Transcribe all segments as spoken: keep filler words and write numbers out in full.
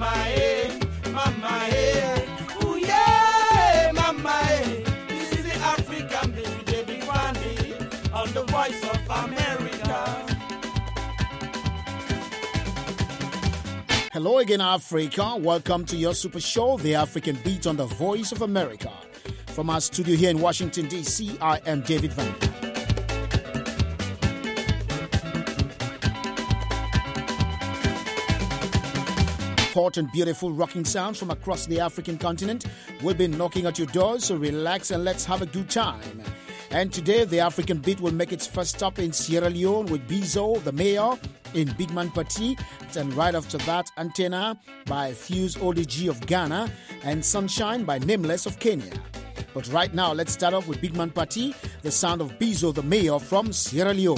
mama eh, mama eh, ooh yeah, mama eh. This is the African beat, David Wande, on the Voice of America. Hello again, Africa. Welcome to your super show, The African Beat on the Voice of America. From our studio here in Washington, D C, I am David Wande. Hot and beautiful rocking sounds from across the African continent will be knocking at your doors, so relax and let's have a good time. And today, the African Beat will make its first stop in Sierra Leone with Bizzo, the mayor, in Big Man Party. And right after that, Antenna by Fuse O D G of Ghana and Sunshine by Nameless of Kenya. But right now, let's start off with Big Man Party, the sound of Bizzo, the mayor from Sierra Leone.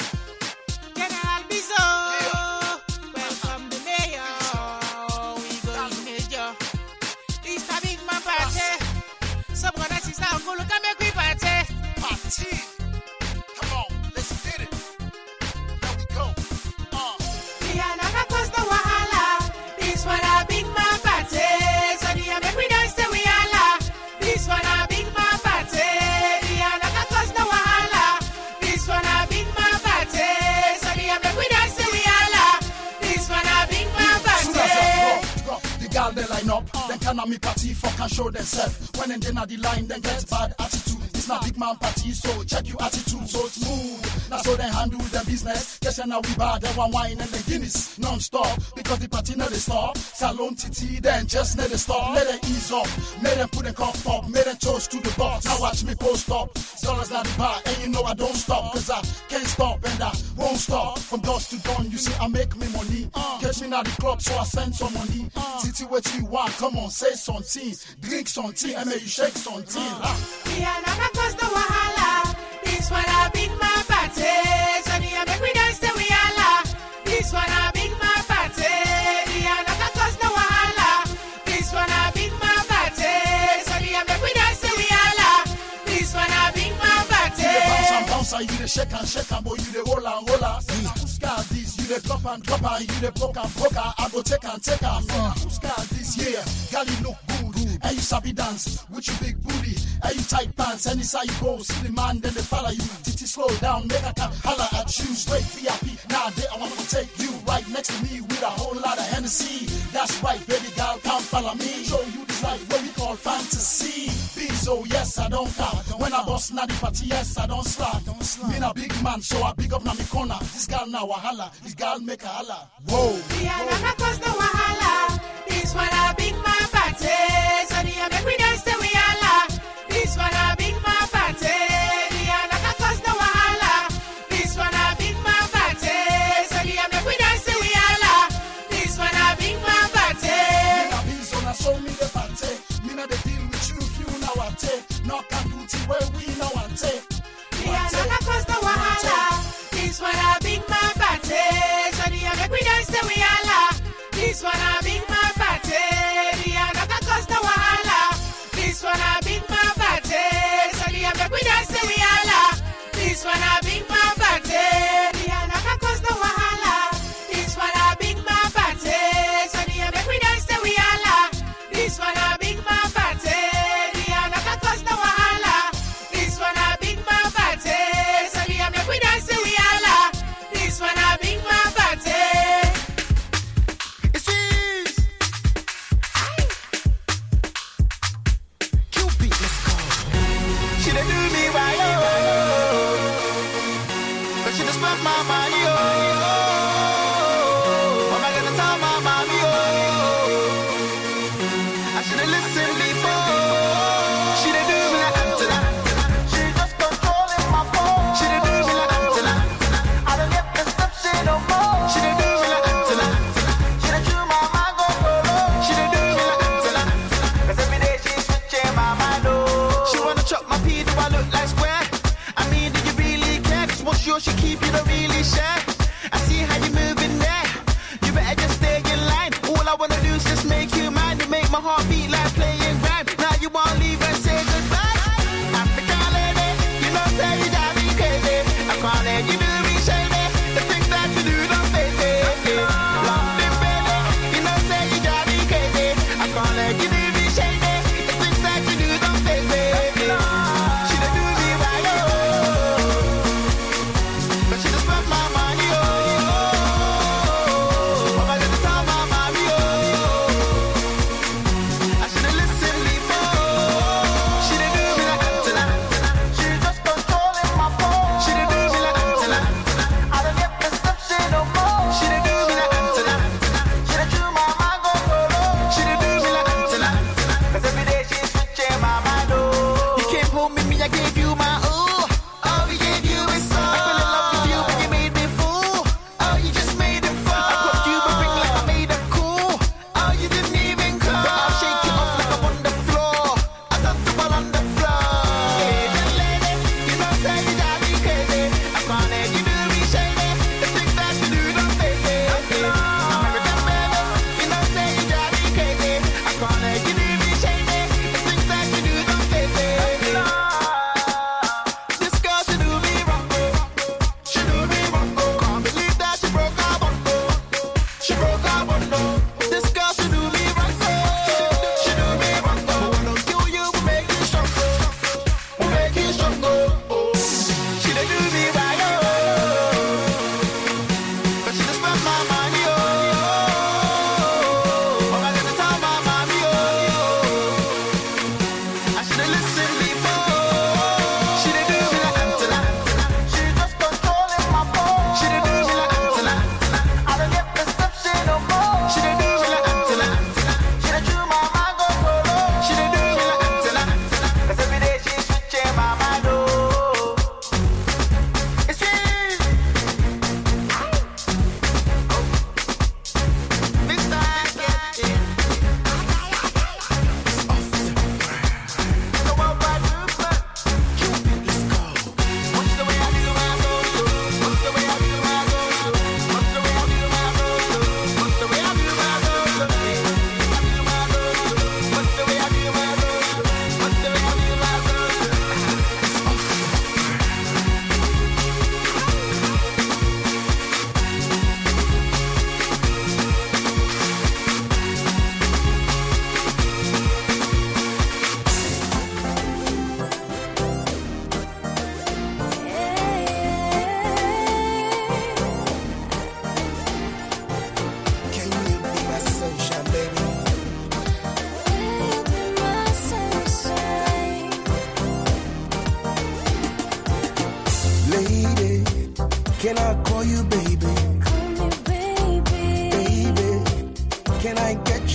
Come on, let's get it. There we go. Uh. This one a big man party. So the make we dance the we alla. This one a big man party. The another cause no wahala. This one a big man party. So the make we dance the we alla. This one a big man party. The girl they line up, uh. then can me party fuck and show themselves. When they dinner the line, then get bad attitude. It's not big man party, so check your attitude, so smooth. That's how they handle their business. Yes, and now we bad, they want wine and the Guinness non-stop. Because the party never stop. Salon titi, then just never stop. Let them ease up, make them put them cup up, make them toast to the box. Now watch me post up. Dollars not the bar, and you know I don't stop. Cause I can't stop and I won't stop. From dusk to dawn, you see I make me money. Catch me now the club, so I spend some money. Titi, what you want? Come on, say something. Drink something, and make you shake something. Ah. Cause the wahala. This one a big man party. So the make we dance the we alla. This one a big man party. The another cause the wahala. This one a big man party. So the make we dance the we alla. This one a big man party. You the bounce and bounce and you the shake and shake and boy you the roll and roll and who's got this? You the drop and drop and you the poke and poke and I go take and take and who's got this? Yeah, girl you look good. And you sabi dance with your big booty. And you tight pants, any side you go, see the man, then they follow you. Titi slow down, make a tap, holla at you. Straight V I P, nowadays I want to take you right next to me with a whole lot of Hennessy. That's right, baby girl, come follow me. Show you this life, what we call fantasy. Bizzo, yes, I don't count. When I bust now the party, yes, I don't slack. Been a big man, so I big up now me corner. This girl now a holla, this girl make a holla. Whoa. The another cause the wahala. This one a big man party. So the make we dance the we alla. This one a big man party. The another cause the wahala. This one a big man party. So the make we dance the we alla. This one a big man party. Me na Bizzo na show me the party. Me na the deal with you if you now I take. No can do it where we now I take. The another cause the wahala. This one a big man party. So the make we dance the we alla.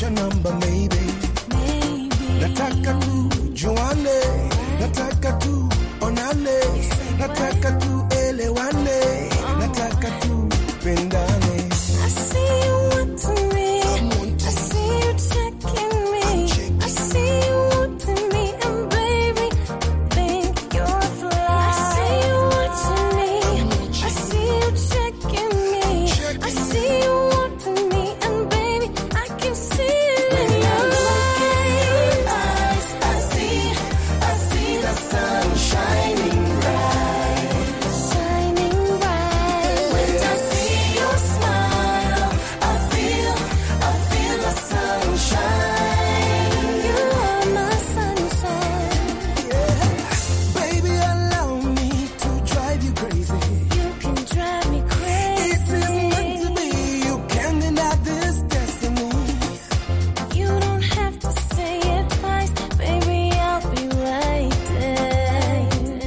your number, maybe. Maybe. Nataka tu juane, nataka tu onane, nataka tu elewane, nataka tu pendane. I see you wanting me. I see you checking me. I see you wanting me, and baby, I think you're a fly. I see you wanting me. I see you checking me. I see you wanting me, and baby, I can see it in your eyes. I see, I see the sun shining bright, shining bright. When I see your smile, I feel, I feel the sunshine. You are my sunshine. Baby, allow me to drive you crazy. You can drive me crazy. It is meant to be. You can't deny this destiny. You don't have to say it twice, baby, I'll be right there.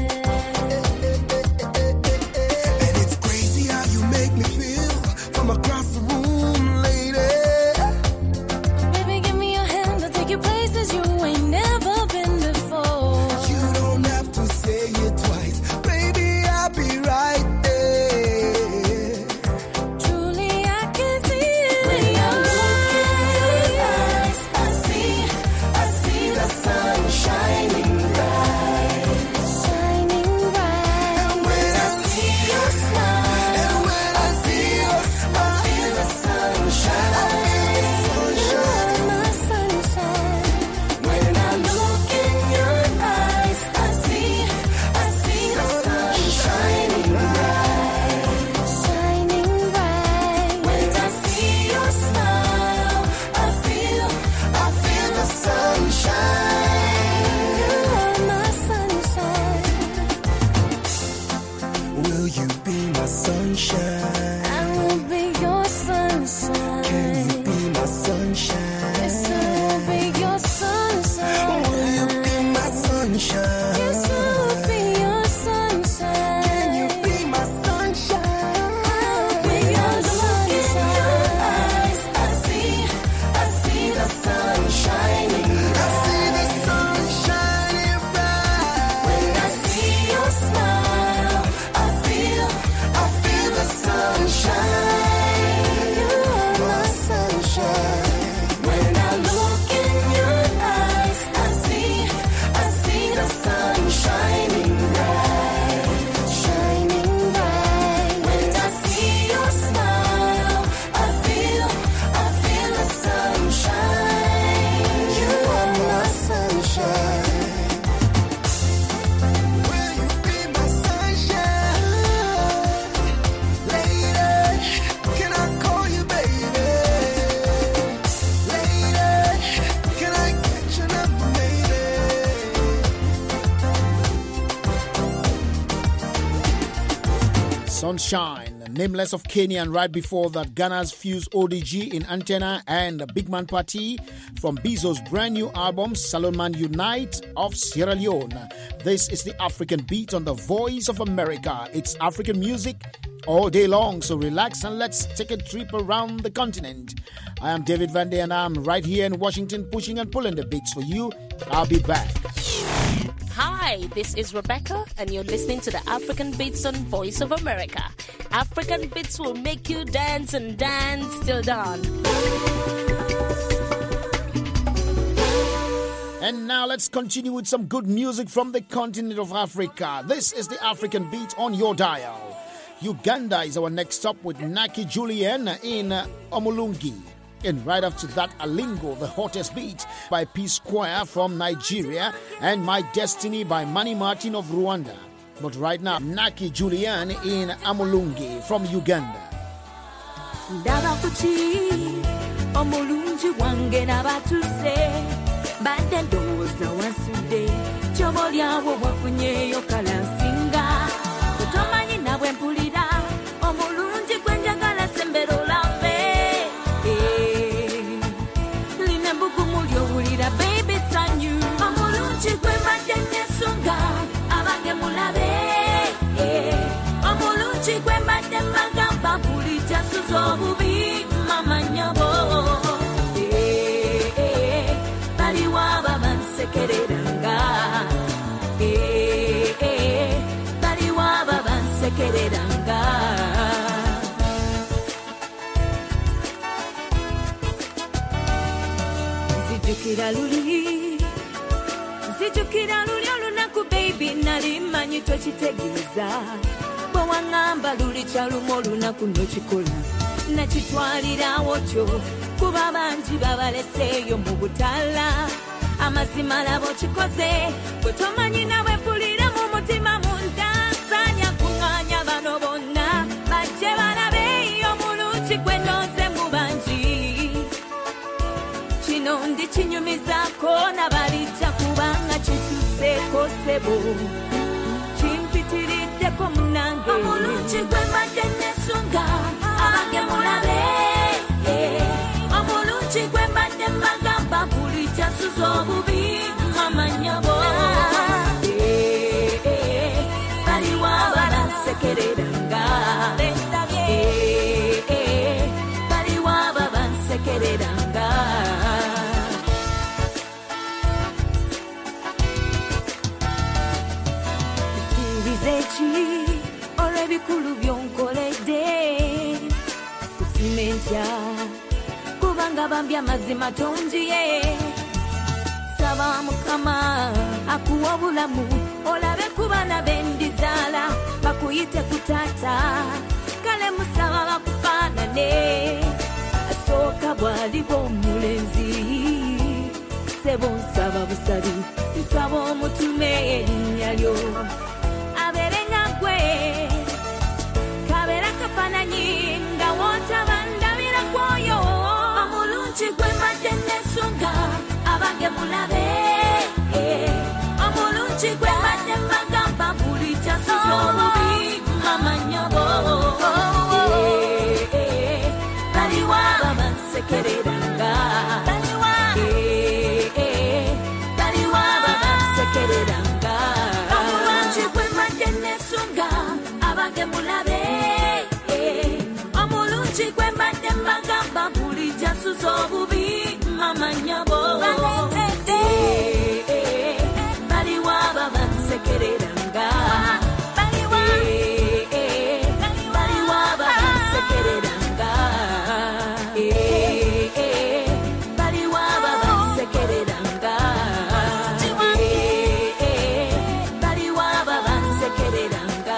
And it's crazy how you make me feel from across the room, lady. Baby, give me your hand, I'll take you places you ain't never been before. You don't have to say it twice, baby, I'll be right there. Truly, I can see it in your eyes. I see, I see the sun shining bright, shining bright. And when I See your smile, and when I see you, I feel the sunshine. You are my sunshine. When I look in your eyes, I see, I see the sun shining bright, shining bright. When I see your smile, I feel, I feel the sunshine. You are my sunshine. will you be my sunshine? I will be your sunshine. Can you be my sunshine? Yes, I will be your sunshine. Will you be my sunshine? Yes, I will be your sunshine. Can you be my sunshine? When I look in your eyes, I see, I see the sun shining I bright. see the sun shining bright. When I see your smile, I feel, I feel the sunshine. You are my sunshine. When I look in your eyes, I see, I see the sun shining bright, shining bright. When I see your smile, I feel, I feel the sunshine. You are my sunshine. Will you be my sunshine? Lady, can I call you baby? Lady, can I get your number, maybe? Sunshine, Nameless of Kenya, and right before that, Ghana's Fuse O D G in Antenna and Big Man Party from Bizzo's brand new album, Salon Unite of Sierra Leone. This is the African Beat on the Voice of America. It's African music all day long, so relax and let's take a trip around the continent. I am David Van Day and I'm right here in Washington pushing and pulling the beats for you. I'll be back. Hi, this is Rebecca, and you're listening to the African Beats on Voice of America. African Beats will make you dance and dance till dawn. And now let's continue with some good music from the continent of Africa. This is the African Beat on your dial. Uganda is our next stop with Naki Julian in Omulungi. And right after that, Alingo, the hottest beat by P Square from Nigeria, and My Destiny by Manny Martin of Rwanda. But right now, Naki Julian in Omulungi from Uganda. Ndaba kuki omulungi wange nabatuse badde ndowooza wansude kyoboolyawo wafunyeyo kalansinga totomanyi nabwe mpulira omulungi gwe njagala sembera olambe lina embugumu ly'owulira baby sanyu omulungi gwe mbadde nesunga abange mulabe omulungi gwe mbadde magamba mpulija suza obubi mama nyabo nzijukira luli nzijukira luli olunaku baby nali manyi tokitegeeza bwe waŋŋamba luli kyalumu olunaku nokikola nakitwalirawo kyo kuba bangi babaleseeyo mu butala amazima labo kikoze bwe tomanyi nawe mpulira mu mutima munda nsanya kuŋŋaanya bano bonna bajje balabeeyo mulungi gwe nonze mu bangi kino ndikinyumizaako nabalijja kubanga kisuseeko ssebo kimpitiriddeko munange omulungi gwe mbadde nesunga abange mulabe omulungi gwe mbadde mbagamba buli kyasuza obubi amanyabo baliwo ababansekereranga baliwo ababansekereranga eki olw'ebikulu byonkoledde kusimentya kubanga bambi amazima tonjiye saba mukama akuwa obulamu olabe ku baana bendizaala bakuyite ku taata kale musaba bakufaanane asooka bw'aliba omulenzi sebo nsaba busabi nsaba omutume erinnya lyo kabera kafananyi nga wontabandabira kwoyo omulungi gwe mbadde nesunga abange mulabe omulungi gwe mbadde mbagamba buli kyasuza obubi amanyabo baliwo ababansekereranga baliwo ababansekereranga omulungi gwe mbadde nesunga abange mulabe omulungi gwe mbadde mbagamba buli kyasuza obubi amanyabo baliwo ababansekereranga baliwo ababansekereranga baliwo ababansekereranga baliwo ababansekereranga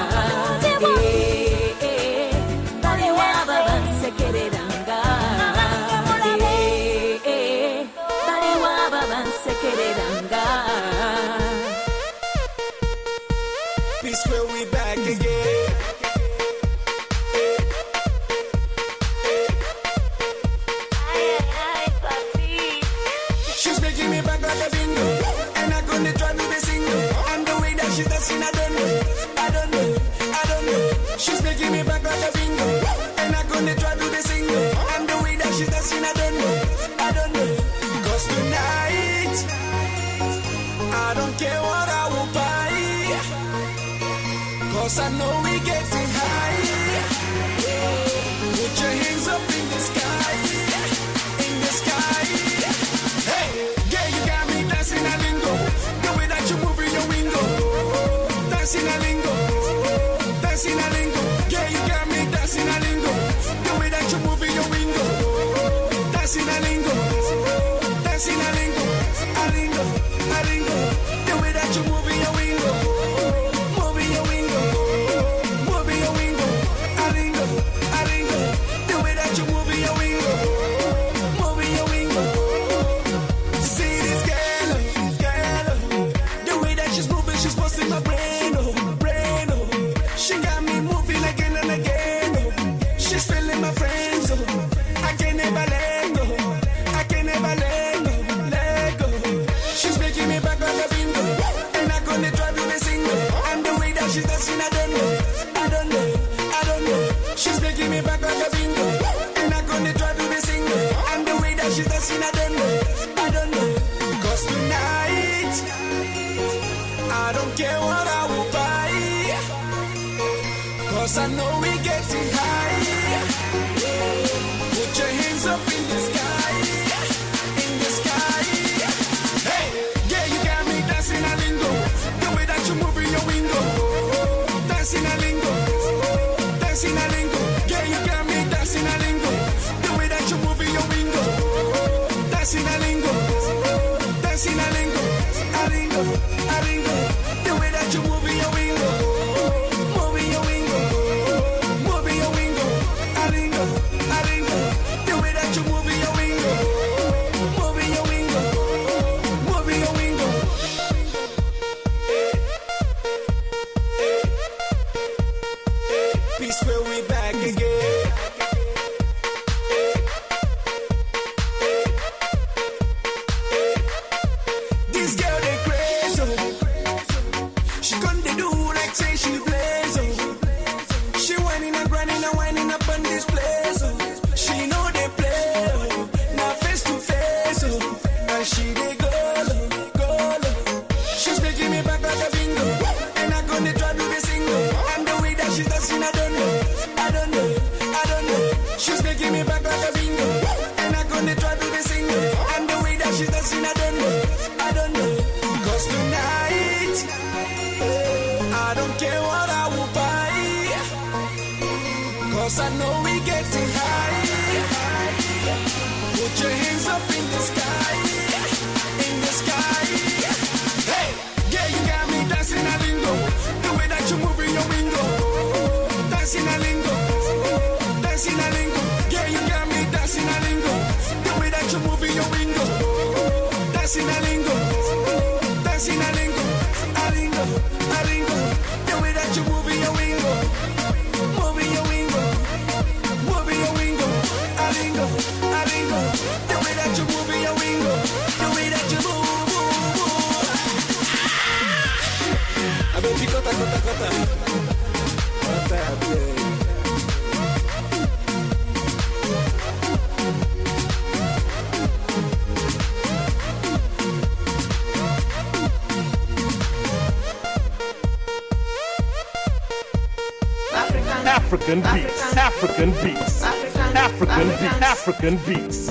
baliwo ababansekereranga baliwo ababansekereranga. Peace where we back again. She's making me back like a bingo, and I'm gonna try to be single. And the way that she does it, I don't know, I don't know, I don't know. She's making me back like a bingo, and I'm gonna try to be single. And the way that she does it, I don't know, I don't know. Cause tonight, I don't care what I will buy, cause I know we getting high. Put your hands up in the sky, in the sky. Hey, yeah, you got me dancing a lingo. The way that you move in your window, dancing a lingo, dancing a lingo. Yeah, you got me dancing a lingo. The way that you move in your window, dancing a lingo, dancing a lingo, a lingo, a lingo. The way that you move in your window, move in your window, move in your window, a lingo, a lingo. The way that you move in your window, move in your window. See this girl, girl, the way that she's moving, she's busting my brain, oh, brain, oh. She got me moving again and again, oh. She's feeling my friends, oh. I can never let go, I can never let go, let go. She's making me back like a bingo, and I'm gonna try to be single. And the way that she's dancing, I don't know, I don't know, I don't know. She's making me back like a bingo, and I'm gonna try to be single. And the way that she's dancing, I don't know, I don't know. Cause tonight, I don't care what I will buy, cause I know we getting high. Put your hands up in the sky, in the sky. Hey, yeah, you got me dancing a lingo. The way that you move in your window, dancing a lingo, dancing a lingo. Yeah, you got me dancing a lingo. The way that you move in your window, dancing a lingo. dancing a lingo, dancing a lingo, a lingo, a lingo. The way that you move your wingo, moving your wingo, moving your wingo, a lingo, a lingo. The way that you move your wingo, the way that you move, move, move. I bet you got a got a got a. African beats, African beats, African beats, African beats.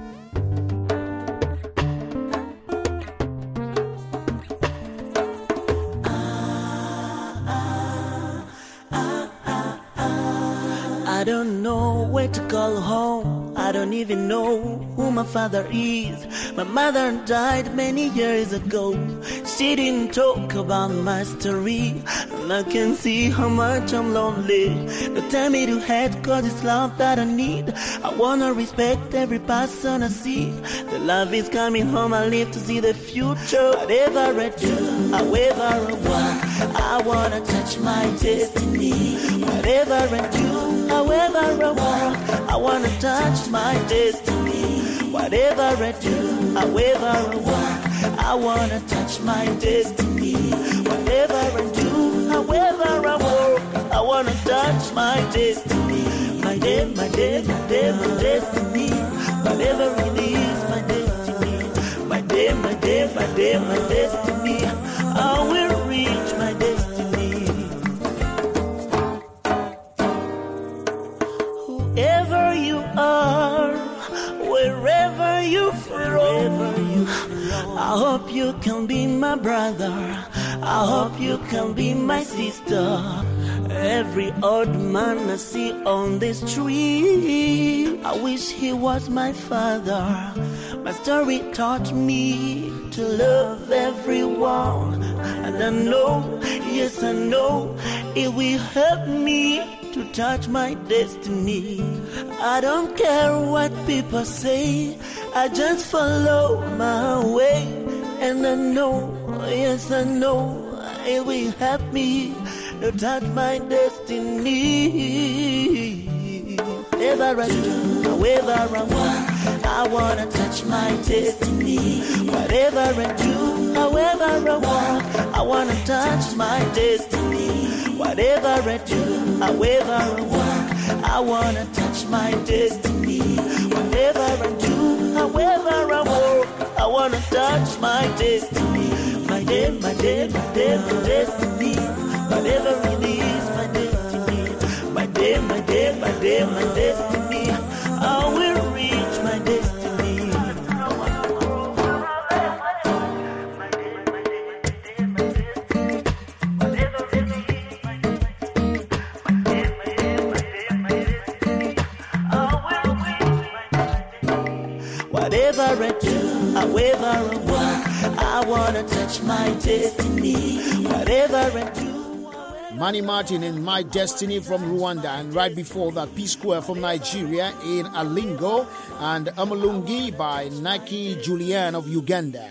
I don't know where to call home. I don't even know who my father is. My mother died many years ago. She didn't talk about my story, and I can see how much I'm lonely. Don't tell me to hate, cause it's love that I need. I wanna respect every person I see. The love is coming home, I live to see the future. Whatever I do, however I walk, I wanna touch my destiny. Whatever I do, however I walk, I wanna touch my destiny. Whatever I do, however I walk, I wanna touch my destiny. Whatever I do, however I walk, I wanna touch my destiny. My day, my day, my day, my destiny. Whatever it is, my destiny. My day, my day, my day, my destiny. I will reach my destiny. Whoever you are, wherever you from, I hope you can be my brother. I hope you can be my sister. Every old man I see on the street, I wish he was my father. My story taught me to love everyone, and I know, yes I know, it will help me to touch my destiny. I don't care what people say, I just follow my way. And I know, yes I know, it will help me to touch my destiny. Whatever I do, however I walk, I wanna touch my destiny. Whatever I do, however I walk, I wanna touch my destiny. Whatever I do, however I walk, I wanna touch my destiny. Whatever I do, however I walk, I wanna touch my destiny. My day, my day, my day, my destiny. Whatever it is, my destiny. My day, my day, my day, my destiny. I will reach my destiny. Whatever I do, however I walk, I wanna touch my destiny. Whatever I do. Manny Martin in My Destiny from Rwanda, and right before that, P Square from Nigeria in Alingo, and Amalungi by Nike Julian of Uganda.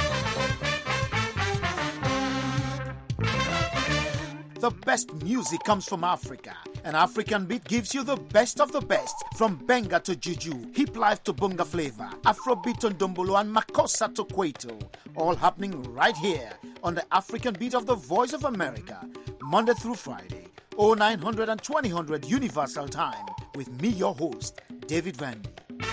The best music comes from Africa. An African beat gives you the best of the best, from Benga to Juju, hip life to Bunga flavor, Afrobeat to Ndombolo, and Makossa to Kwaito. All happening right here on the African Beat of the Voice of America, Monday through Friday, oh nine hundred and twenty hundred Universal Time, with me, your host, David Vandy.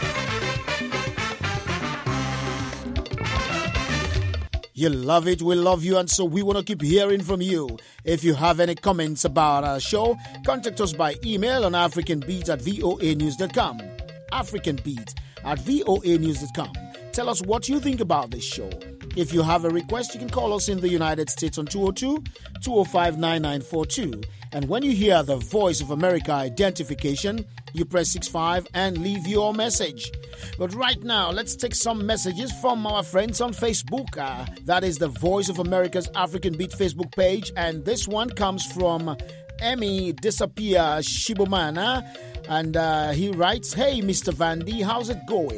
You love it, we love you, and so we want to keep hearing from you. If you have any comments about our show, contact us by email on africanbeat at voa news dot com. africanbeat at voa news dot com. Tell us what you think about this show. If you have a request, you can call us in the United States on two oh two, two oh five, nine nine four two. And when you hear the Voice of America identification, you press six five and leave your message. But right now, let's take some messages from our friends on Facebook. Uh, that is the Voice of America's African Beat Facebook page. And this one comes from Emmy Disappear Shibomana. And uh, he writes, "Hey, Mister Vandy, how's it going?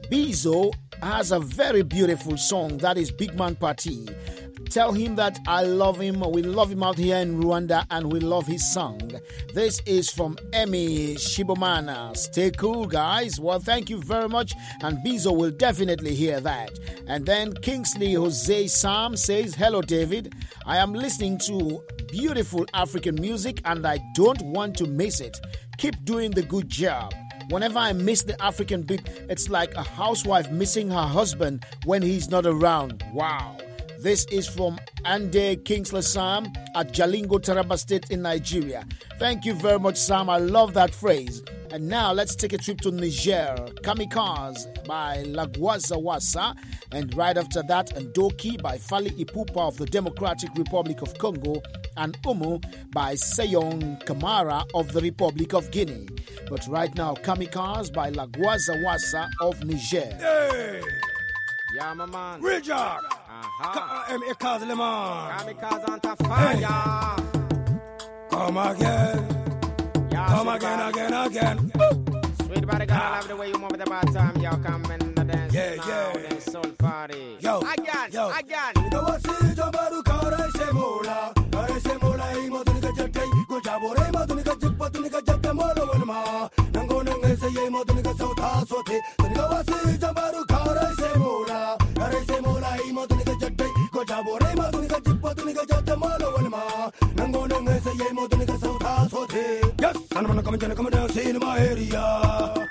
Bizo has a very beautiful song that is Big Man Party. Tell him that I love him. We love him out here in Rwanda and we love his song. This is from Emmy Shibomana. Stay cool, guys. Well, thank you very much. And Bizo will definitely hear that. And then Kingsley Jose Sam says, hello, David. I am listening to beautiful African music and I don't want to miss it. Keep doing the good job. Whenever I miss the African beat, it's like a housewife missing her husband when he's not around. Wow. This is from Ande Kingsley Sam at Jalingo, Taraba State in Nigeria. Thank you very much, Sam. I love that phrase. And now let's take a trip to Niger. Kamikaze by Lagwaza Wassa. And right after that, Ndoki by Fali Ipupa of the Democratic Republic of Congo. And Umu by Seyong Kamara of the Republic of Guinea. But right now, Kamikaze by Lagwaza Wassa of Niger. Hey! Yeah, my man. Real Jack. Uh-huh. Kamikaze, le man. Kamikaze on the fire. Hey. Come again. Yeah, Come again, body. again, again. Sweet body, girl, I love the way you move at the bottom. Yo, come in the dance yeah, now. Yeah, Then soul party. Yo, again, yo. again. You what see Jabaru Kara Semola. Kara Semola, Imotunika Jate. Go Jabore, Motunika Jipotunika Jatamolo, Wilma. Nango Nanga say Motunika Sota Sote. You know what see Jabaru Kara Semola. Kara Semola, Imotunika Jate. Go Jabore, Motunika Jipotunika Jatamolo, Wilma. Nango Nanga say Motunika Sota Sote. Yes, and I'm gonna come and come down, see in my area.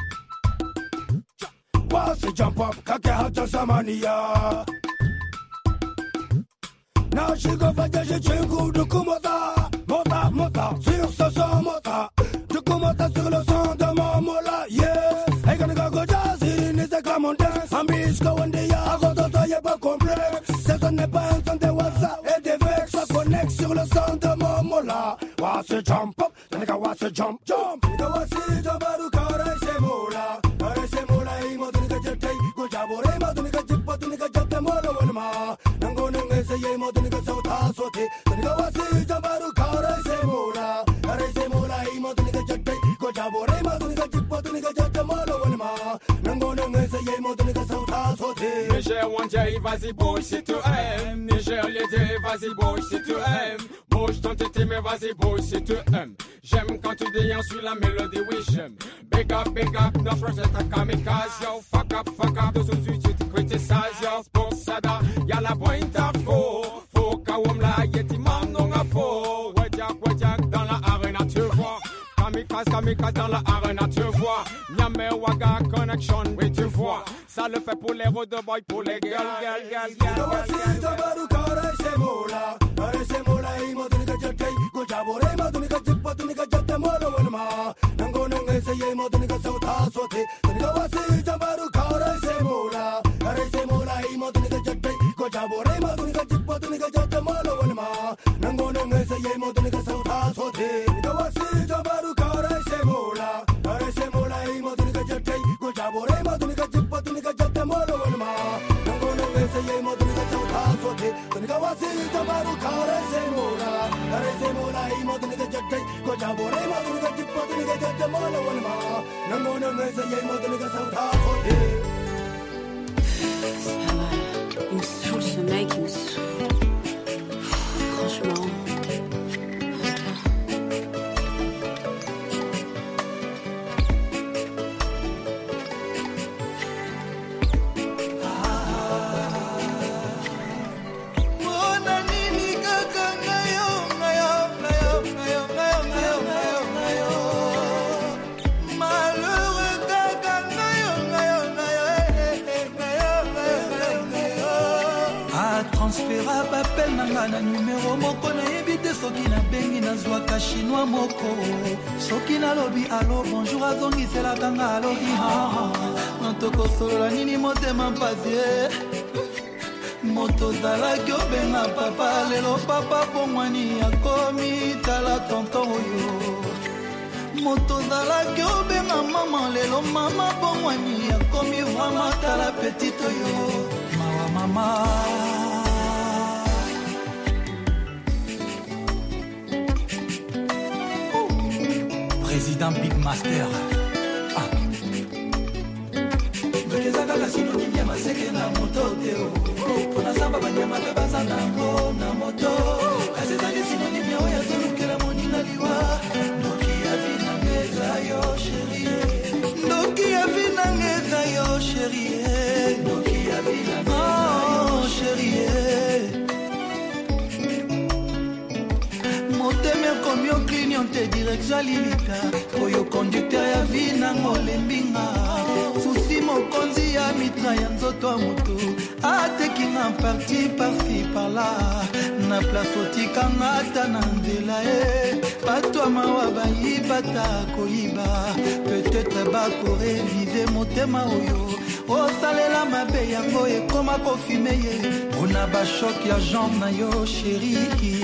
What's the jump up? Kake hata samania. Now she go for the chingu du kumota. Mota, mota, sur ce son mota. Du kumota sur le son de mon mola, yes. Hey, gonna go go jazz, il n'est que mon dance. Ambis go on the ya, rototo y'a pas complexe. C'est ce n'est pas un son de WhatsApp et des vex. Ça connecte sur le son de mon mola. What's the jump up? The nigga what's the jump, jump. The nigga what's the jump up? Du kare se mola. Kare se mola, imo the nigga jete. Go jabore, ma the nigga jipo, the nigga jete mola walma. Nango nange se ye mo the nigga sauta sote. The nigga what's the jump up? Du kare se mola. Kare se mola, imo the nigga jete. Go jabore, ma the nigga jipo, the nigga jete mola walma. Nango nange se ye mo the nigga sauta sote. Niger one day, vas-y bouge si tu aimes. Niger l'été, vas-y bouge si tu aimes. Bouge ton tété, mais vas-y bouge si tu aimes. J'aime quand tu dis sur la mélodie, oui j'aime. Big up, big up, no fresh at a kamikaze, yo. Fuck up, fuck up, tout de suite tu te criticises, yo. Pour ça, y'a la pointe à faux. Faut qu'à oum la yeti man non à faux. Wedjak, wedjak, dans la arena tu vois. Kamikaze, kamikaze, dans la arena tu vois. Nyame waga connection, oui tu vois. Ça le fait pour les road boys, pour les girls, girls, girls, girls, girls, girls. Go jabore, ma tunika jipo, tunika jate molo walma. Nango nange se ye mo tunika sauta sote. Tunika wasi jabaru kare se mola. Kare se mola imo tunika jate. Go jabore, ma tunika jipo, tunika jate molo walma. Nango nange se ye mo tunika sauta sote. Tunika wasi jabaru kare se mola. Kare se mola imo tunika jate. Go jabore, ma tunika jipo, tunika jate molo walma. Nango nange se ye mo tunika sauta sote. Tunika wasi jabaru kare se mola. Kare se mola imo tunika jate. Go jabore, ma tunika jipo, tunika jate molo walma. Nango nange se ye mo tunika sauta sote. Il me saoule ce mec, il me saoule. Franchement. transférable appel nanga na numero moko nayebi te soki nabengi nazwaka chinois moko soki nalobi alo bonjour azongiselaka nga alobi natokosolola nini motema mpasie moto ozalaki obenga papa lelo papa bongwani akomi tala tonton oyo moto ozalaki obenga mama lelo mama bongwani akomi vraimen tala petite oyo mawa mama. Président Big Master. Ah. kaka synonyme ya maseke na moto teo pona samba banyama pe bazana ngo na moto kasi ezali synonyme ya oyo azolukela moninga liwa ndoki ya vina ngeza yo chérie ndoki ya vina ngeza yo chérie ndoki ya vina ngeza yo chérie moteme komi oklignante direction lilika oyo conducteur ya vina ngolembinga susi mokonzi ya mitra ya nzoto ya moto atekinga parti parti parla na place otikanga ata na nzela e bato ya mawa bayibata koyiba peut-être bakorevive motema oyo osalela mabe yango ekoma kofime ye ona bashoki ya jambe na yo sheri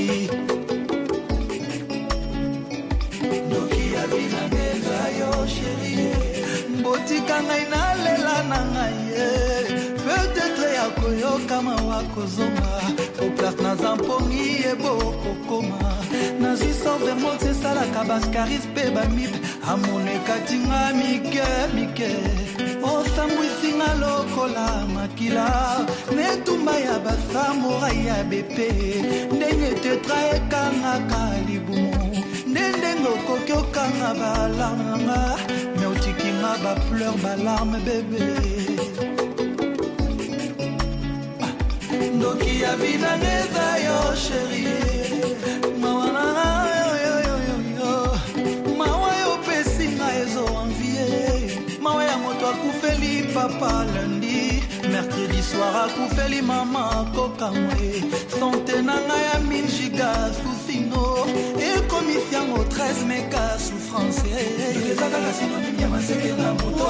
ndoki ya vina ngeza yo sheri mbotika ngai nalela na ngai ye peut-être ya koyoka mawa kozonga oplace naza mpongi ebokokoma nazwi sans vermont esalaka baskaris mpe bamip amonekatinga mike mike osambwisinga lokola makila netumba ya basamurai ya bepe ndenge tetra ekangaka libumu ndenge okoki okanga balarmanga me otikinga bapleur balarme bebe ndoki ya vina ngeza yo chérie mawana yo yo yo yo mawa yo pesinga ezo envie mawa ya moto akufeli papa lundi mercredi soir akufeli mama kokamwe sante na ngai ya mille giga susino ekomisi yango treize meka souffrance ezalaka synonyme ya maseke na moto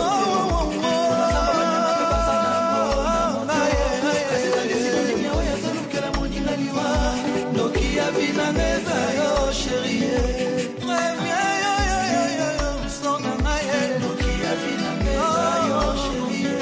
ndoki ya vina ngeza yo chérie reviens yo yo yo yo yo sona ngai ndoki ya vina ngeza yo chérie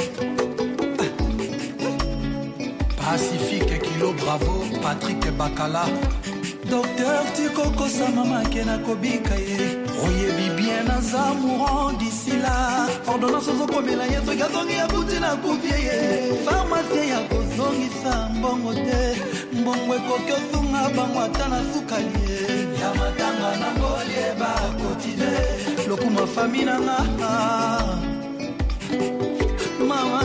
Pacifique Kilo Bravo Patrick Bakala Docteur Tikoko Samama Kena Kobika ye oyebi bien naza mourant d'ici là ordonnance ozokomela ye soki azongi ya buti na kufie ye pharmacie ya kozongisa mbongo te mbongo ekoki osunga bango ata na sukali ye ya matanga na ngolie bakotize lokuma fami nanga mama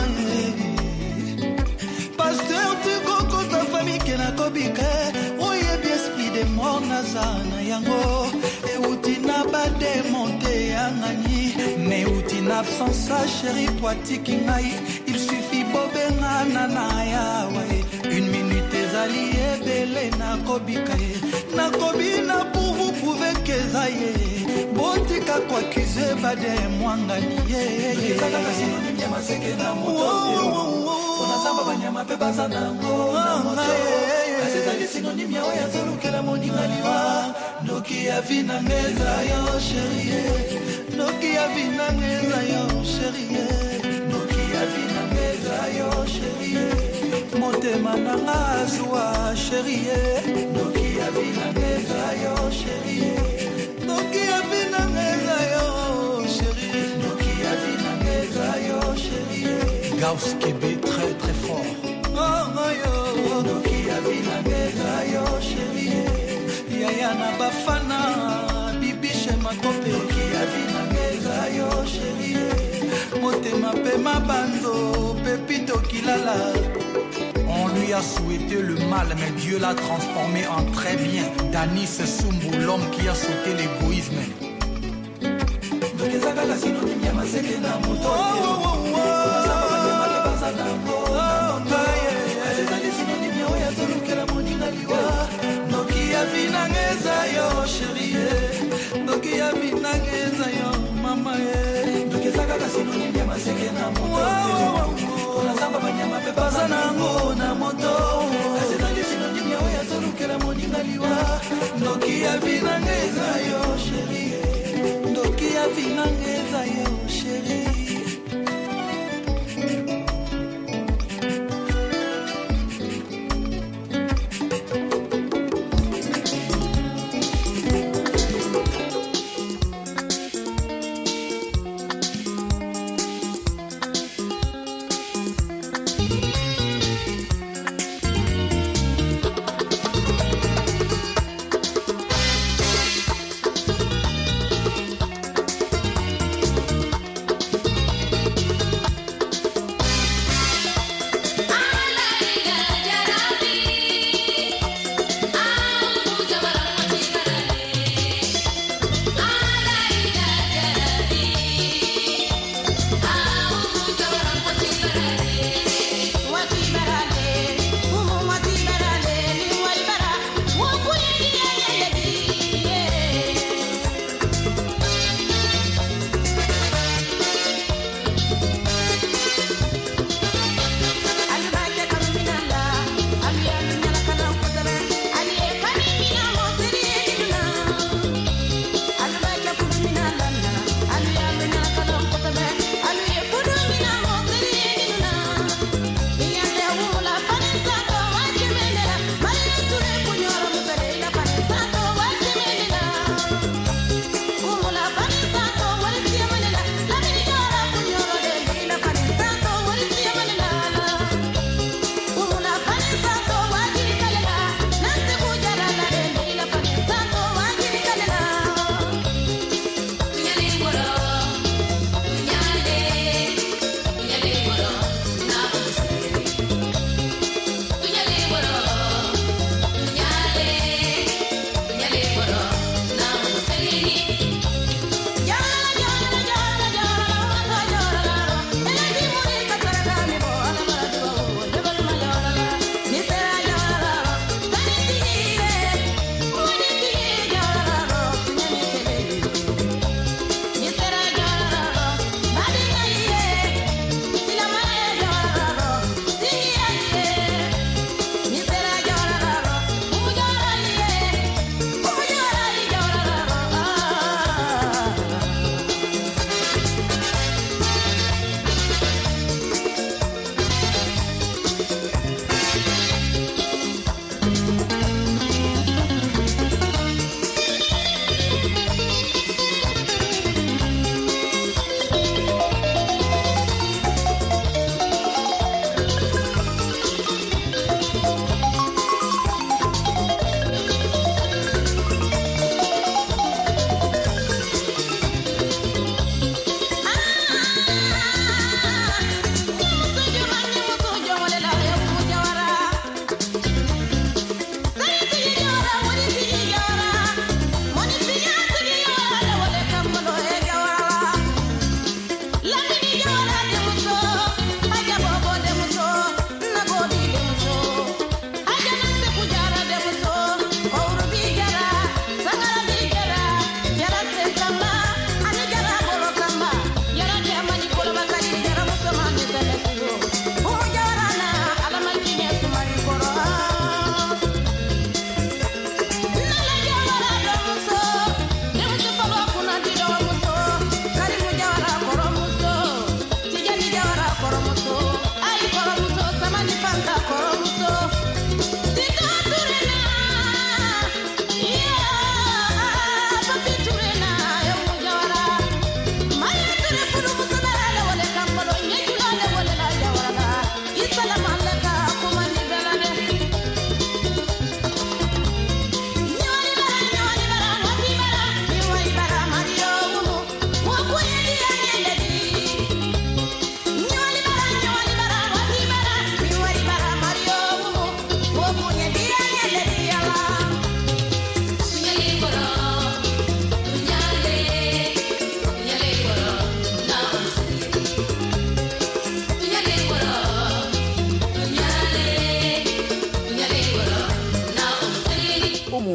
pasteur Tikoko ta famille Kena Kobika oyebi esprit de mort naza na yango euti na bademonte yangani me uti na absence chéri poatiki ngai il suffit bobengana na yawe une minute ezali ebele na kobika ye na kobina pour vous prouver que ça y est botika kwa kize bade mwangani ye ezalaka synonyme ya maseke na moto ona samba banyama pe bazana ngo ezali synonyme ya oya zolukela moninga liwa ndoki ya vina ngeza yo chérie ndoki ya vina ngeza yo chérie ndoki ya vina ngeza yo chérie motema nanga azwa chérie ndoki ya vina ngeza yo chérie ndoki ya vina ngeza yo chérie ndoki ya vina ngeza yo chérie Gauss Kebe très très fort oh yo ndoki ya vina ngeza yo chérie yaya na bafana bibishe makope ndoki ya vina ngeza yo chérie motema pe mabanzo pepito kilala. On lui a souhaité le mal, mais Dieu l'a transformé en très bien. Danis Sumbu, l'homme qui a sauté l'égoïsme. Onazamba banyama pe bazana ngo na moto azali synonyme ya oya tolukela moninga liwa ndoki ya vina ngeza yo chérie ndoki ya vina ngeza yo chérie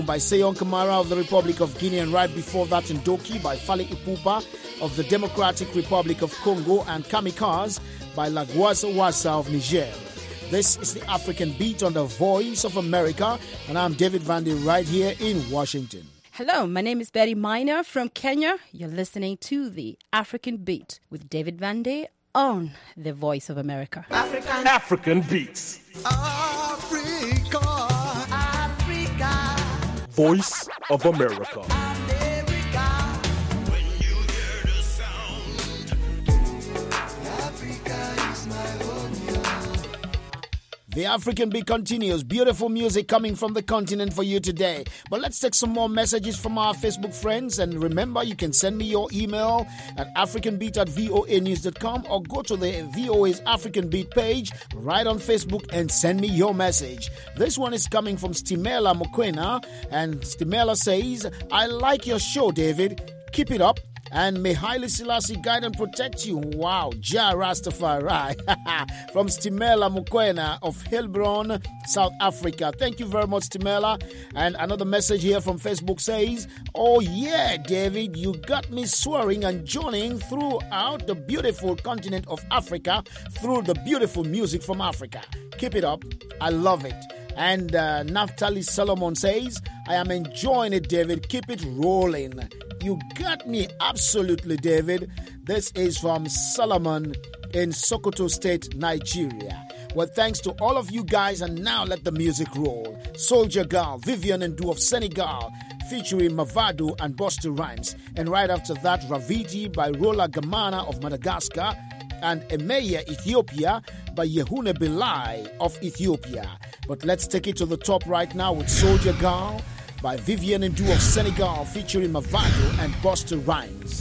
by Seyon Kamara of the Republic of Guinea, and right before that Ndoki by Fally Ipupa of the Democratic Republic of Congo, and Kamikaze by Lagwaza Wasa of Niger. This is the African Beat on the Voice of America, and I'm David Vandy right here in Washington. Hello, my name is Betty Miner from Kenya. You're listening to the African Beat with David Vandy on the Voice of America. African, African Beats. Africa, Africa. Voice of America. The African Beat continues. Beautiful music coming from the continent for you today. But let's take some more messages from our Facebook friends. And remember, you can send me your email at africanbeat at voa news dot com or go to the V O A's African Beat page right on Facebook and send me your message. This one is coming from Stimela Mokwena. And Stimela says, I like your show, David. Keep it up. And may Haile Selassie guide and protect you. Wow, Jah Rastafari. From Stimela Mukwena of Hillbron, South Africa. Thank you very much, Stimela. And another message here from Facebook says, oh yeah, David, you got me swearing and joining throughout the beautiful continent of Africa through the beautiful music from Africa. Keep it up. I love it. And uh, Naftali Solomon says, I am enjoying it, David. Keep it rolling. You got me absolutely, David. This is from Solomon in Sokoto State, Nigeria. Well, thanks to all of you guys, and now let the music roll. Soldier Girl, Vivian Ndu of Senegal, featuring Mavado and Busta Rhymes. And right after that, Raviji by Rola Gamana of Madagascar, and Emeya Ethiopia by Yehune Belai of Ethiopia. But let's take it to the top right now with Soldier Girl by Vivian Ndu of Senegal, featuring Mavado and Busta Rhymes.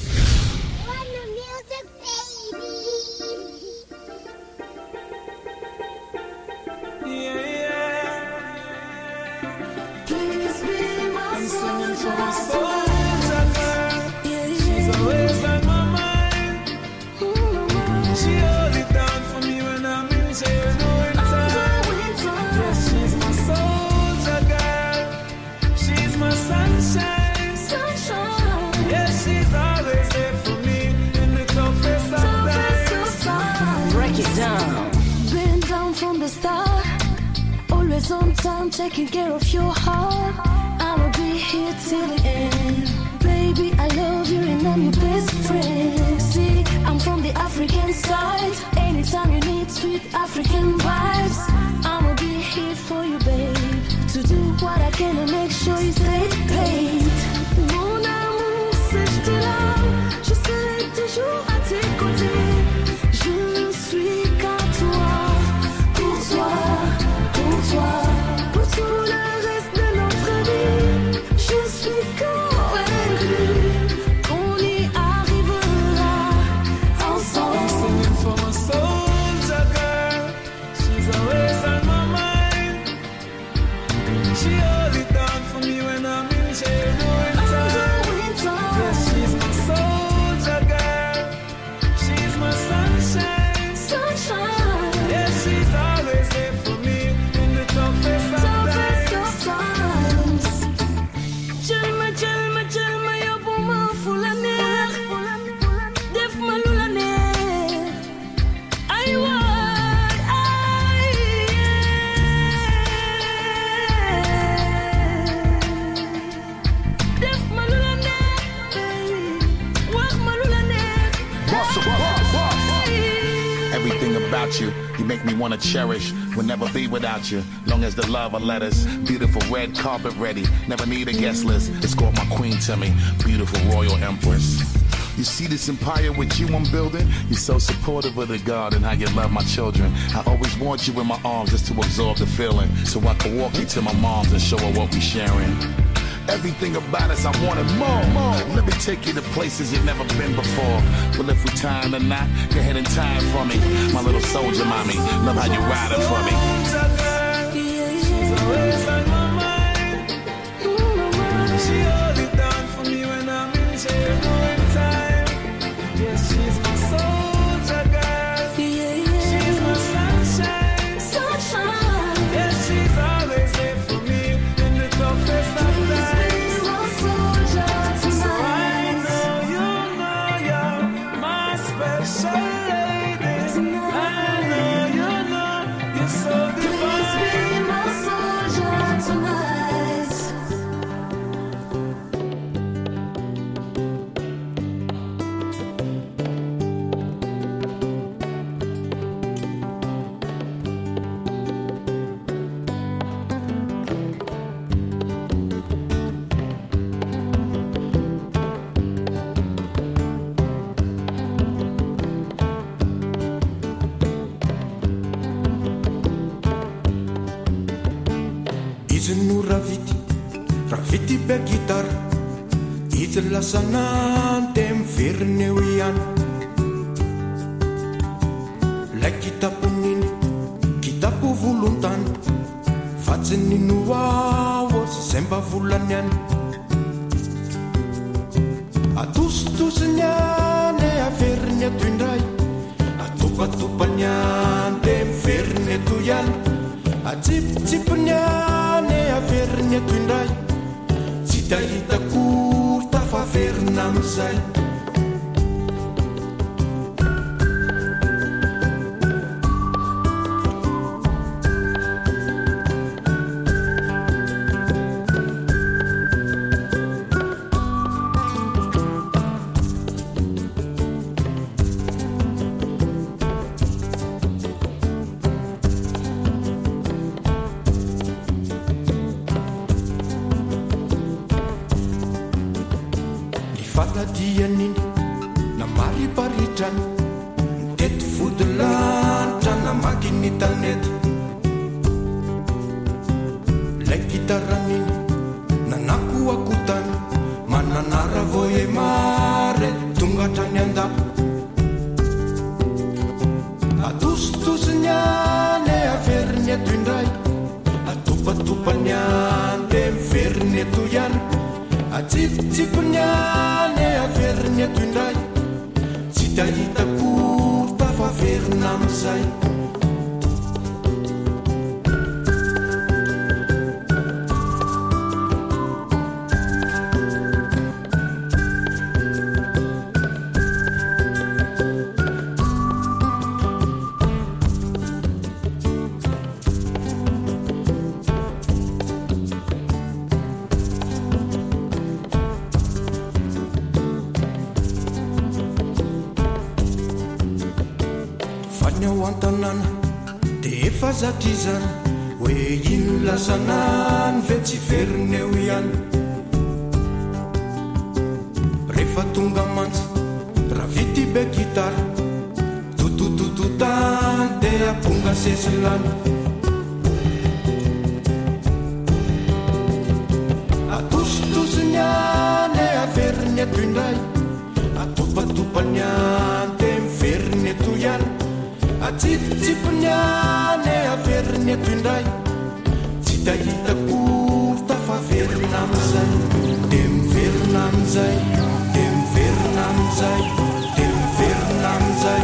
Please be my soldier. She's always on my mind. She hold it down for me when I'm in jail. No time. Yes, she's my soldier girl. She's my sunshine. Sunshine. Yes, she's always there for me in the toughest of times. Break it down. Been down from the start. Always on time, taking care of your heart. I'ma be here till the end. Baby, I love you and I'm your best friend. See, I'm from the African side. Anytime you need sweet African vibes, I'ma be here for you, babe. To do what I can to make sure you stay paid. Mon amour, c'est je te l'aime. Je serai toujours à tes côtés. Je suis qu'à toi, pour toi, pour toi, pour tout le reste de notre vie. Je suis convaincue qu'on y arrivera ensemble. I'm singing for my soldier girl. She's always on my mind. She hold it down for me when I'm in jail. No time. Yes, she's my soldier girl. She's my sunshine. Sunshine. Yes, she's always there for me in the toughest of times. Jalma, jalma, jalma, yo buma fulaner. Def malulaner. Ay way, ay Def malulaner, baby. Wax malulaner. Everything about you, you make me want to cherish. Will never be without you. Long as the love of letters. Beautiful red carpet ready. Never need a guest list. Escort my queen to me. Beautiful royal empress. You see this empire with you I'm building? You're so supportive of the God and how you love my children. I always want you in my arms just to absorb the feeling. So I can walk you to my mom's and show her what we sharing. Everything about us, I want it more, more. Let me take you to places you've never been before. Well, if we tying or not, go ahead and tie it for me. My little soldier mommy, love how you riding for me. She's always on my mind. She hold it down for me when I'm in jail. No time. Yes, she's my soldier girl. She's my sunshine. Sunshine. Yes, she's always there for me in the toughest of times. Izinu raviti, raviti be gitar. Izla sanantem firne wian. La kitapunin, kitapu voluntan. Fatseninu wawas semba vulanian. Atustusnya ne afirnya tuindai. Atupa-tupanya dem firne tuyan. Acip-cipnya ne afirnya tuindai. Cita-cita kurta fa fernam sai. Dianin na mari paritan det fudelan na makini tanet lekitaranin na naku akutan mana nara voye mare tungatan yandap atustusnya ne aferne tuindai atupa-tupanya dem ferne tuyan acip-cipnya ne aferne tuindai cita-cita kurta fa fernam sai. Wantanan te fazatizan we in la sanan veci ferne wian refatunga mans raviti be gitar tutu tutu tan te apunga seselan atustusnya ne aferne tuindai atupa-tupanya tem ferne tuyan acip-cipnya ne aferne tuindai cita-cita kurta fa fernam zai dem fernam zai dem fernam zai dem fernam zai.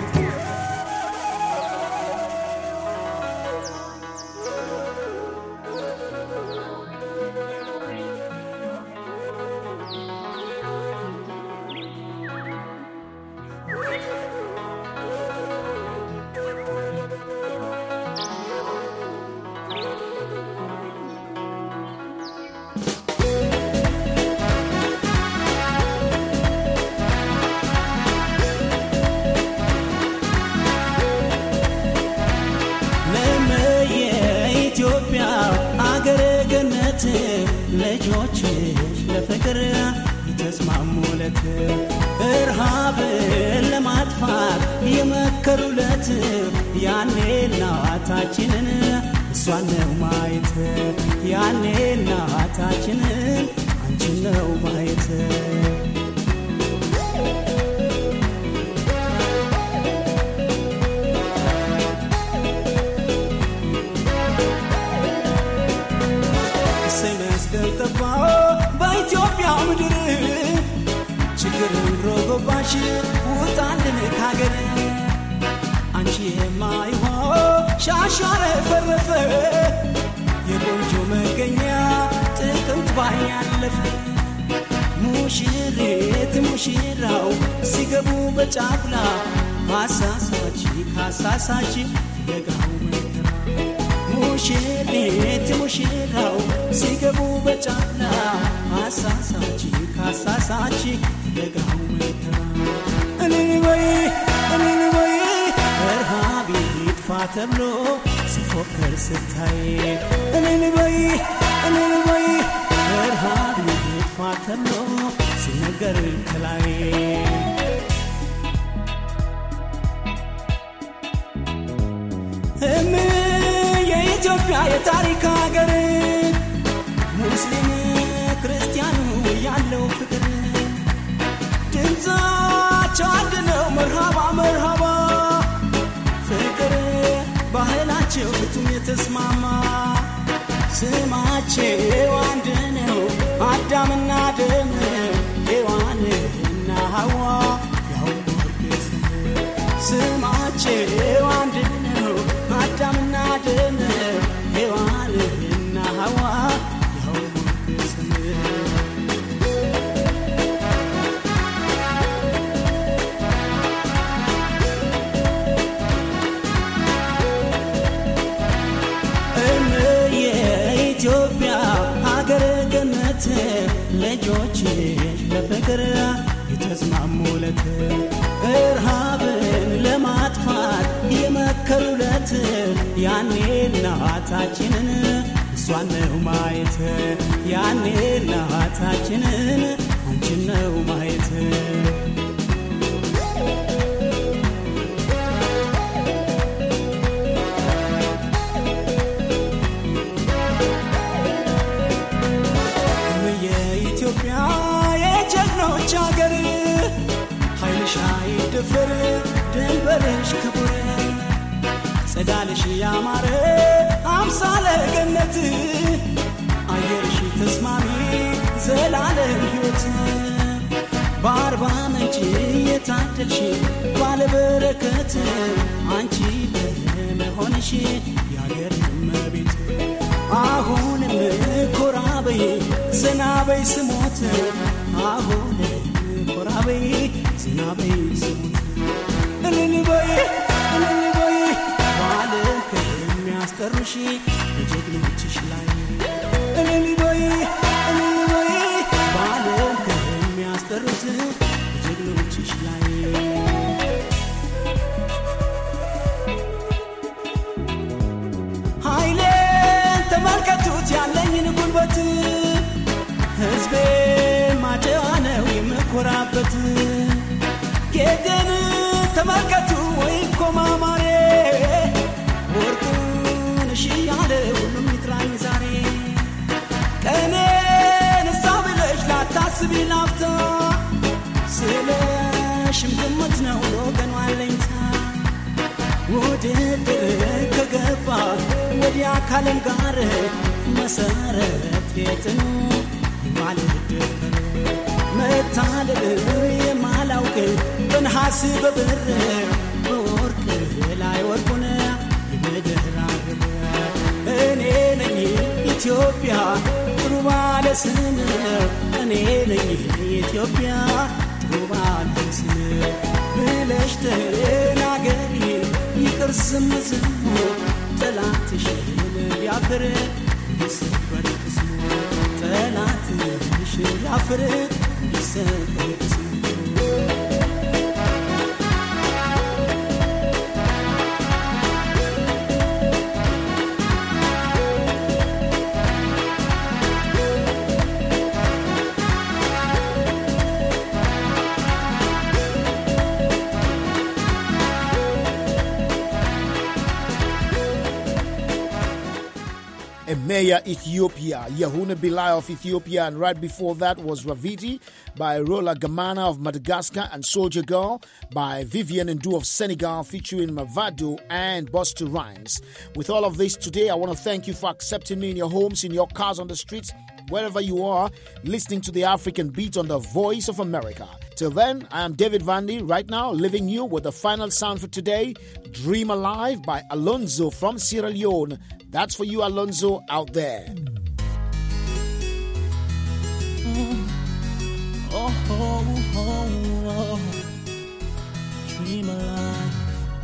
Sachi, the government. Mushiri, Mushirao, Sigabu Bachana, Asasachi, Kasasachi, the government. And anyway, and anyway, her hobby, Fatablo, Suffolk Setai. And anyway, and anyway, her hobby, Fatablo, Sinagar Kalai. የኢትዮጵያ የታሪክ ሀገር ድምፃቸው አንድ ነው መርሃባ መርሃባ ፍቅር ባህላቸው ፍጹም የተስማማ ስማቸው አንድ ነው አዳምና አደም ሔዋንና ሐዋ ያው ሞርጌስ ስማቸው አንድ ነው አዳምና አደም ሔዋንና ሐዋ ያው ሞርጌስ ኢትዮጵያ ሀገር ገነት ልጆች ለፍቅር የተስማሙለት እርሃብን ለማጥፋት የመከሩለት ያኔ እናታችንን እሷን ነው ማየት ያኔ እናታችንን አንቺን ነው ማየት ኢትዮጵያ የጀግኖች አገር ኃይልሽ አይደፈር ድንበርሽ ክቡር ጸዳልሽ ያማረ አምሳለ ገነት አየርሽ ተስማሚ ዘላለም ሕይወት በአርባ ምንጭ የታደልሽ ባለበረከት አንቺ በመሆንሽ የአገር እመቤት አሁንም ኮራበይ ዘናበይ ስሞት አሁንም ኮራበይ ዘናበይ ስሞት እልልበይ እልልበይ ባለም ከሚያስጠሩሽ በጀግኖችሽ ላይ እልልበይ እልልበይ ባለም ከሚያስጠሩት በጀግኖችሽ ላይ ተመልከቱት ያለኝን ጉልበት ህዝቤ ማጨዋ ነው የምኮራበት ጌጤን ተመልከቱ ወይ ኮማማሬ ወርቁን እሺ ያለ ሁሉም ይጥራኝ ዛሬ ቀኔን እሳ ብለሽ ላታስቢ ላፍታ ስለሽም ግምት ነው ወገኗ አለኝታ ውድድር ከገባ ወዲያ ካለም ጋር መሰረት የትኑ ማልደፈር መታለል የማላውቅ በነሐስ በብር በወርቅ ላይ ወርቁን የምደራርብ እኔ ነኝ ኢትዮጵያ ጥሩ ባለ ስም እኔ ነኝ ኢትዮጵያ ጥሩ ባለ ስም ብለሽ ተናገሪ ይቅር ዝም ዝም ጠላትሽን ያፍር ይሰበር ቅስሙ ጠላትሽን ያፍር ይሰበር ቅስሙ Emeya Ethiopia, Yahuna Bilai of Ethiopia, and right before that was Raviti by Rola Gamana of Madagascar and Soldier Girl by Vivian Ndu of Senegal featuring Mavado and Buster Rhymes. With all of this today, I want to thank you for accepting me in your homes, in your cars, on the streets, wherever you are, listening to the African Beat on the Voice of America. Till then, I am David Vandy, right now leaving you with the final sound for today, Dream Alive by Alonzo from Sierra Leone. That's for you, Alonzo, out there. Mm. Oh, oh, oh, oh. Dream alive.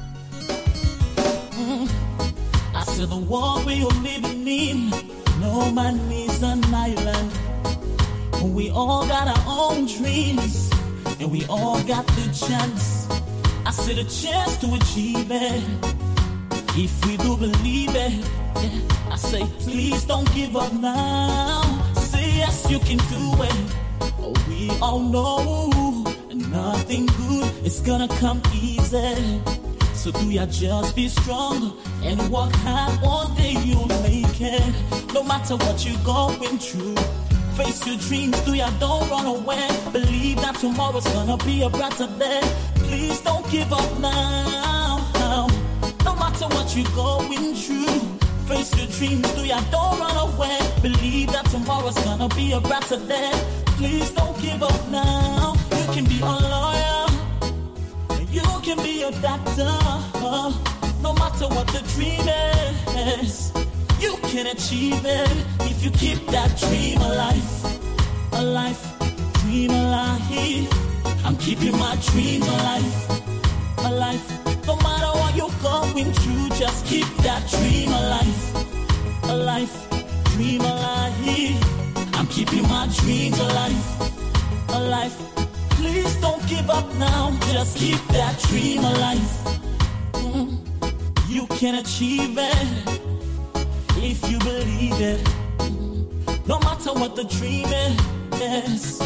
Mm. I said the world we are living in, no man is an island. We all got our own dreams, and we all got the chance. I said a chance to achieve it, if we do believe it. Yeah, I say, please don't give up now. Say yes, you can do it. Oh, we all know nothing good is gonna come easy. So do ya just be strong and work hard. One day you'll make it. No matter what you're going through, Face your dreams, do ya? Don't run away. Believe that tomorrow's gonna be a brighter day. Please don't give up now. No matter what you're going through, face your dreams, do ya? Don't run away. Believe that tomorrow's gonna be a brighter day. Please don't give up now. You can be a lawyer, you can be a doctor. No matter what the dream is, you can achieve it if you keep that dream alive. Alive, dream alive. I'm keeping my dreams alive. Alive, no matter what you're going through, just keep that dream alive. Alive, dream alive. I'm keeping my dreams alive. Alive, please don't give up now. Just keep that dream alive. Mm. You can achieve it if you believe it. No matter what the dream is.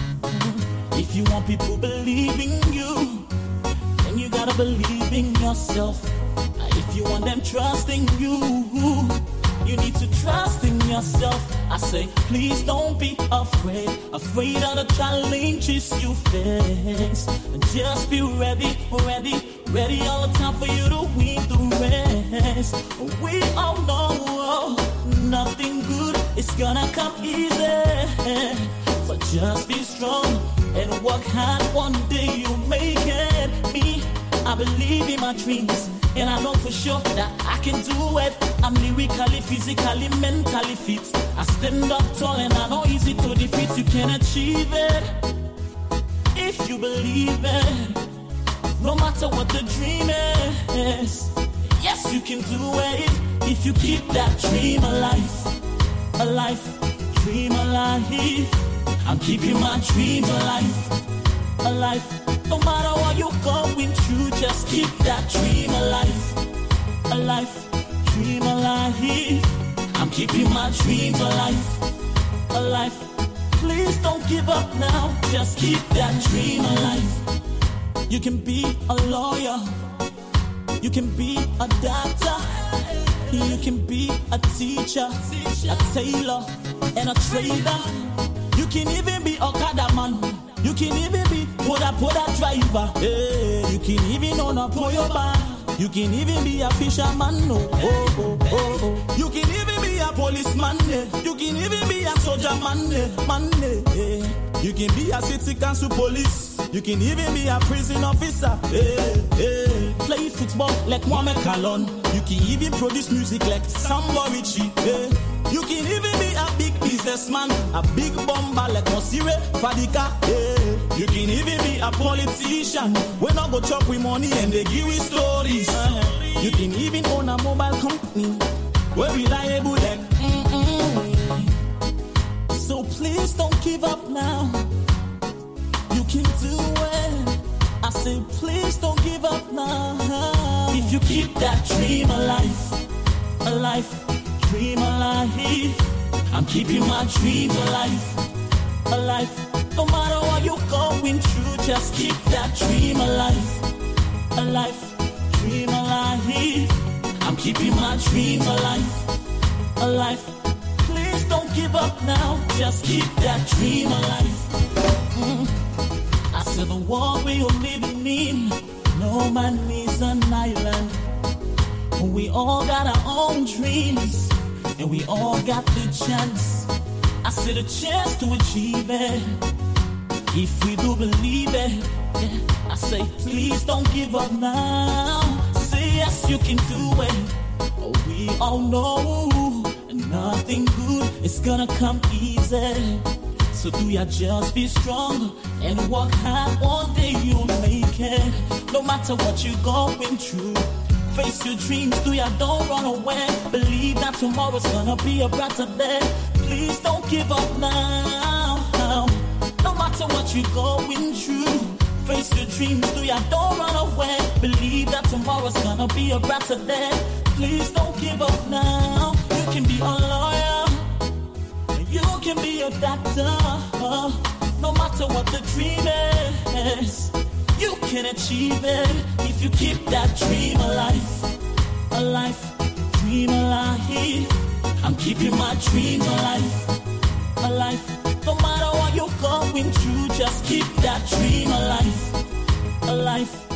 If you want people believing you, then you gotta believe in yourself. If you want them trusting you, you need to trust in yourself. I say, please don't be afraid, afraid of the challenges you face. Just be ready, ready, ready all the time for you to win the race. We all know nothing good is gonna come easy, but just be strong and work hard. One day you'll make it. Me, I believe in my dreams, and I know for sure that I can do it. I'm lyrically, physically, mentally fit. I stand up tall and I know easy to defeat. You can achieve it if you believe it. No matter what the dream is, yes, you can do it if you keep that dream alive. Alive, dream alive. I'm keeping my dreams alive. Alive, no matter what you're going through, just keep that dream alive. Alive, dream alive. I'm keeping my dreams alive. Alive, please don't give up now. Just keep that dream alive. You can be a lawyer, you can be a doctor, you can be a teacher, a tailor, and a trader. You can even be a Okada man. You can even be Poda Poda driver. Hey, you can even own a Poyo bar. You can even be a fisherman. No. Oh, oh, oh, oh. You can even be a policeman. Eh. You can even be a soldier man. Eh. Man, eh. You can be a city council police. You can even be a prison officer. Hey, hey. Play football like Mohamed Kalon. You can even produce music like Samba Richie. Hey. You can even be a big businessman, a big bomber like Mosire Fadika. Yeah. You can even be a politician. When I go chop with money and they give you stories. Uh, you can even own a mobile company. We're reliable like. Mm-mm. So please don't give up now. You can do it. I say please don't give up now. If you keep that dream alive, alive. Dream alive. I'm keeping my dreams alive. Alive. No matter what you're going through, just keep that dream alive. Alive. Dream alive. I'm keeping my dreams alive. Alive. Please don't give up now. Just keep that dream alive. Mm. I said the world we are living in, no man is an island. We all got our own dreams, and we all got the chance. I said a chance to achieve it. If we do believe it, yeah. I say please don't give up now. Say yes, you can do it. Oh, we all know nothing good is gonna come easy. So do ya just be strong and work hard. One day you'll make it. No matter what you're going through, face your dreams, do ya? Don't run away. Believe that tomorrow's gonna be a brighter day. Please don't give up now. No matter what you're going through, face your dreams, do ya? Don't run away. Believe that tomorrow's gonna be a brighter day. Please don't give up now. You can be a lawyer, you can be a doctor. No matter what the dream is, you can achieve it if you keep that dream alive. Alive, dream alive. I'm keeping my dreams alive. a life. No matter what you're going through, just keep that dream alive, a life.